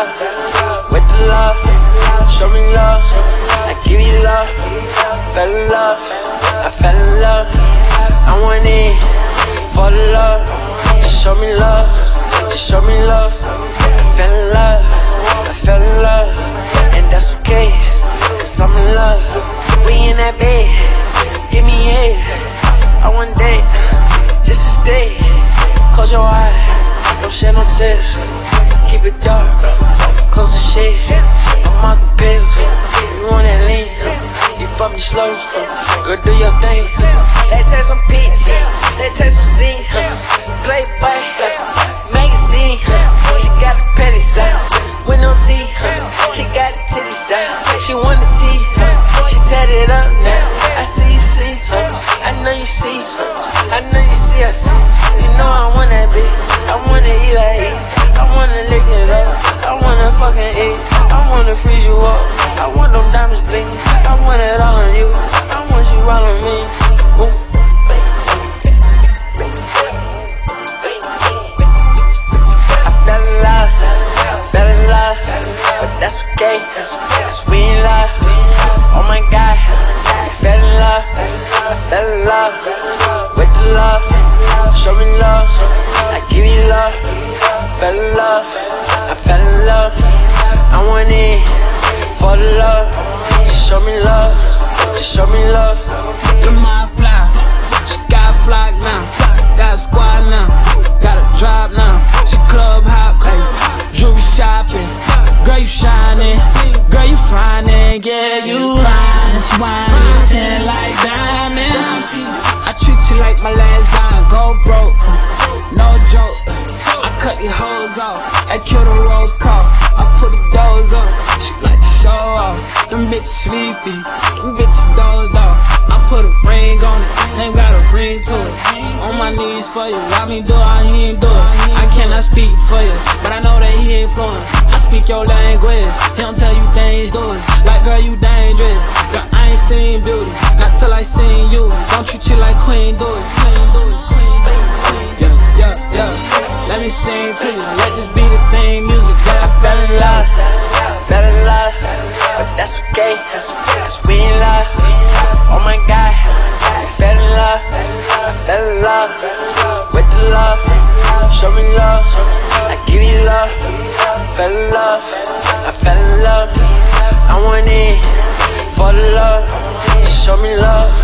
with the love. Show me love, I give you love. Fell in love, I fell in love. I went in for the love. Just show me love, just show me love. I fell in love, I fell in love. And that's okay, cause I'm in love. We in that bed, give me head. I want that, just to stay. Close your eyes, don't shed no tears. Keep it dark, close the shade. I'm out the pills, you want that lean. You fuck me slow, go do your thing. Let's take some pictures, let's take some scenes. Playboy, magazine. She got the penny side, with no tea. She got the titty side, she want the tea. She tatted up now, I see you see. I know you see, I know you see, I see. You know I want that bitch, I wanna eat like eat. I wanna lick it up, I wanna fucking eat. I wanna freeze you up, I want them diamonds bling. I want it all on you, I want you all on me. Ooh. I fell in love, but that's okay, cause we in love. Oh my God, I fell in love with the love. Show me love, I give you love. Fell in love, I fell in love. I went in for the love. Just show me love, just show me love. You're my fly, she got a flock now. Got a squad now, got a drop now. She club hop, ayy, jewelry shopping. Girl, you shining, girl, you finding. Yeah, you fine, it's wine, tan like diamond. I treat you like my last dime, go broke, no joke. I cut these hoes off, I kill the roll call. I put the doors on, she like to show off. Them bitches sleepy, them bitches dozed off. I put a ring on it, ain't got a ring to it. On my knees for you, why me do it, he ain't do it. I cannot speak for you, but I know that he ain't fluent. I speak your language, he don't tell you things, do it. Like girl, you dangerous, girl, I ain't seen beauty, not till I seen you. Don't treat you like queen, do it, queen, do it, queen, do it, queen. Yeah, yeah, yeah. Let me sing to you, let this be the theme music that I fell in love, but that's okay, cause we in love. Oh my God, I fell in love with the love. Show me love, I give you love. Fell in love, I fell in love. I went in for the love. Just show me love,